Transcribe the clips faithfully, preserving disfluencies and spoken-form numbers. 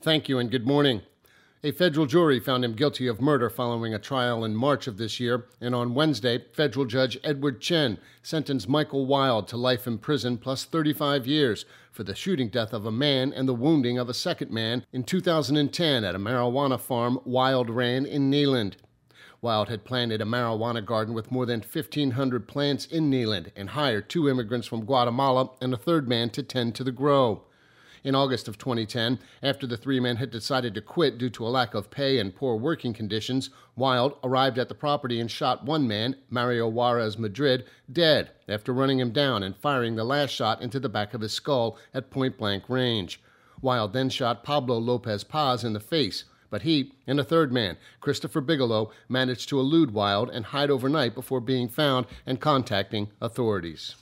Thank you and good morning. A federal jury found him guilty of murder following a trial in March of this year, and on Wednesday, federal judge Edward Chen sentenced Michael Wild to life in prison plus thirty-five years for the shooting death of a man and the wounding of a second man in two thousand ten at a marijuana farm Wild ran in Neyland. Wild had planted a marijuana garden with more than fifteen hundred plants in Neyland and hired two immigrants from Guatemala and a third man to tend to the grow. In August of twenty ten, after the three men had decided to quit due to a lack of pay and poor working conditions, Wild arrived at the property and shot one man, Mario Juarez Madrid, dead after running him down and firing the last shot into the back of his skull at point-blank range. Wild then shot Pablo Lopez Paz in the face, but he and a third man, Christopher Bigelow, managed to elude Wild and hide overnight before being found and contacting authorities.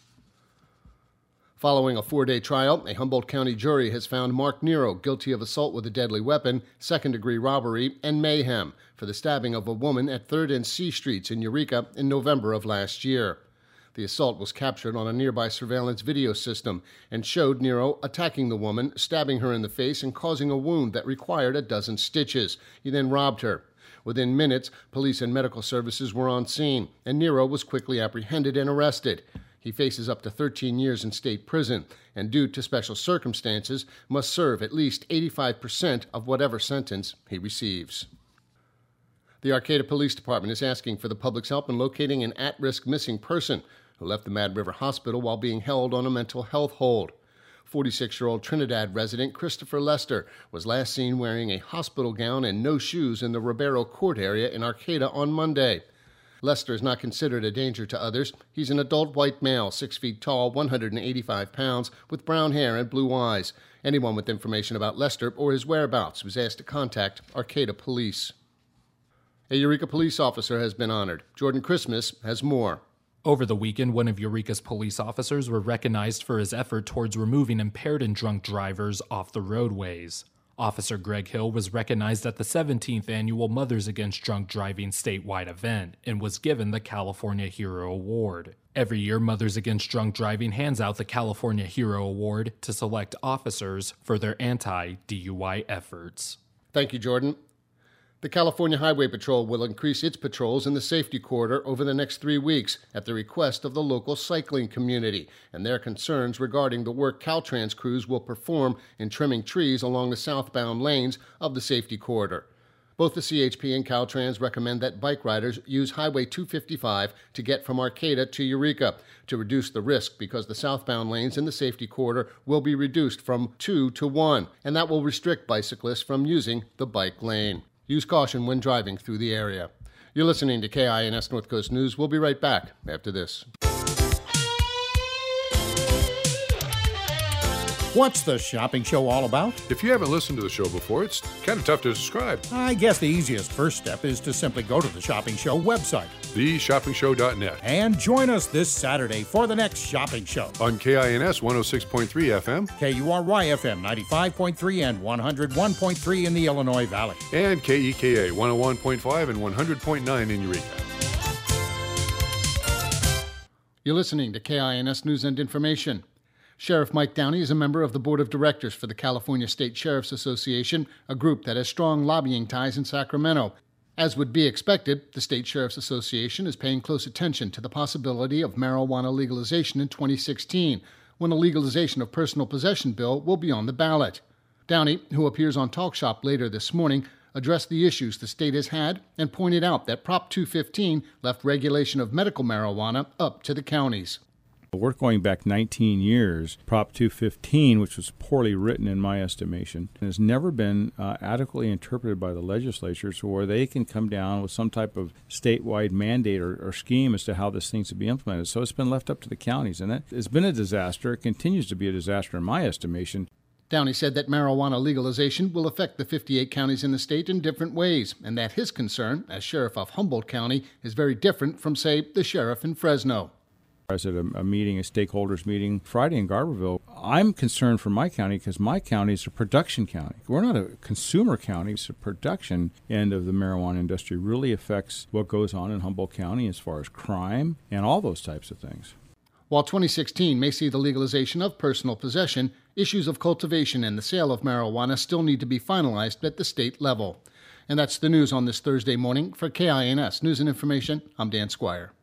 Following a four-day trial, a Humboldt County jury has found Mark Nero guilty of assault with a deadly weapon, second-degree robbery, and mayhem for the stabbing of a woman at third and C Streets in Eureka in November of last year. The assault was captured on a nearby surveillance video system and showed Nero attacking the woman, stabbing her in the face and causing a wound that required a dozen stitches. He then robbed her. Within minutes, police and medical services were on scene, and Nero was quickly apprehended and arrested. He faces up to thirteen years in state prison, and due to special circumstances, must serve at least eighty-five percent of whatever sentence he receives. The Arcata Police Department is asking for the public's help in locating an at-risk missing person who left the Mad River Hospital while being held on a mental health hold. forty-six-year-old Trinidad resident Christopher Lester was last seen wearing a hospital gown and no shoes in the Ribeiro Court area in Arcata on Monday. Lester is not considered a danger to others. He's an adult white male, six feet tall, one hundred eighty-five pounds, with brown hair and blue eyes. Anyone with information about Lester or his whereabouts was asked to contact Arcata Police. A Eureka police officer has been honored. Jordan Christmas has more. Over the weekend, one of Eureka's police officers were recognized for his effort towards removing impaired and drunk drivers off the roadways. Officer Greg Hill was recognized at the seventeenth Annual Mothers Against Drunk Driving statewide event and was given the California Hero Award. Every year, Mothers Against Drunk Driving hands out the California Hero Award to select officers for their anti-D U I efforts. Thank you, Jordan. The California Highway Patrol will increase its patrols in the safety corridor over the next three weeks at the request of the local cycling community and their concerns regarding the work Caltrans crews will perform in trimming trees along the southbound lanes of the safety corridor. Both the C H P and Caltrans recommend that bike riders use Highway two fifty-five to get from Arcata to Eureka to reduce the risk because the southbound lanes in the safety corridor will be reduced from two to one, and that will restrict bicyclists from using the bike lane. Use caution when driving through the area. You're listening to K I N S North Coast News. We'll be right back after this. What's the shopping show all about? If you haven't listened to the show before, it's kind of tough to describe. I guess the easiest first step is to simply go to the Shopping Show website. the shopping show dot net. And join us this Saturday for the next Shopping Show. On K I N S one oh six point three F M. K U R Y F M ninety-five point three and one oh one point three in the Illinois Valley. And K E K A one oh one point five and one hundred point nine in Eureka. You're listening to K I N S News and Information. Sheriff Mike Downey is a member of the Board of Directors for the California State Sheriff's Association, a group that has strong lobbying ties in Sacramento. As would be expected, the State Sheriff's Association is paying close attention to the possibility of marijuana legalization in twenty sixteen, when a legalization of personal possession bill will be on the ballot. Downey, who appears on Talk Shop later this morning, addressed the issues the state has had and pointed out that Prop two fifteen left regulation of medical marijuana up to the counties. We're going back nineteen years. Prop two fifteen, which was poorly written in my estimation, has never been uh, adequately interpreted by the legislatures where they can come down with some type of statewide mandate or, or scheme as to how this thing's to be implemented. So it's been left up to the counties, and it, it's been a disaster. It continues to be a disaster in my estimation. Downey said that marijuana legalization will affect the fifty-eight counties in the state in different ways, and that his concern, as sheriff of Humboldt County, is very different from, say, the sheriff in Fresno. I was at a, a meeting, a stakeholders meeting Friday in Garberville. I'm concerned for my county because my county is a production county. We're not a consumer county. It's a production end of the marijuana industry really affects what goes on in Humboldt County as far as crime and all those types of things. While twenty sixteen may see the legalization of personal possession, Issues of cultivation and the sale of marijuana still need to be finalized at the state level. And that's the news on this Thursday morning. For K I N S News and Information, I'm Dan Squire.